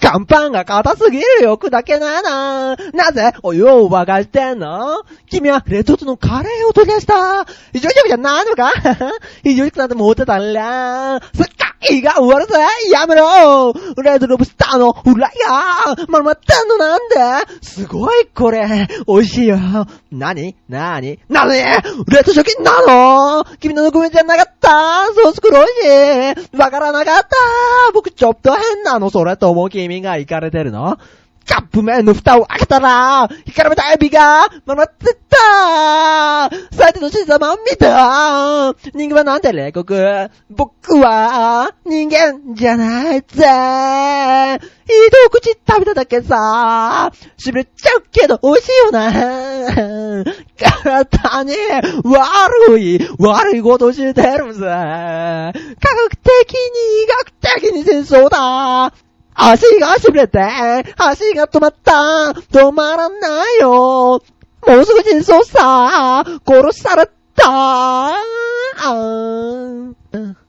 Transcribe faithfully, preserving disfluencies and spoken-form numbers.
乾パンが硬すぎるよ、砕けないな。なぜお湯を沸かしてんの？君は冷凍のカレーを取り出した。非常食じゃないのか？非常食なんて持ってたら、世界が終わるぜ。やめろ。レッドロブスターのフライヤー。丸まってんのなんですごいこれ。美味しいよ。なになになに冷凍食品なの？君のぬくめじゃなかった。ソース黒いし。わからなかった。僕ちょっと変なの？それとも君がイカれてるの？カップ麺の蓋を開けたら、光らめたエビが回ってったー。最低の審査マン見た。人間はなんて冷酷。僕は人間じゃないぜ。一口食べただけさ、しびれちゃうけど美味しいよな。体に悪い、悪いことしてるぜ。科学的に医学的に戦争だ。足がしびれて、足が止まった。止まらないよ。もうすぐ真相さ。殺された。あー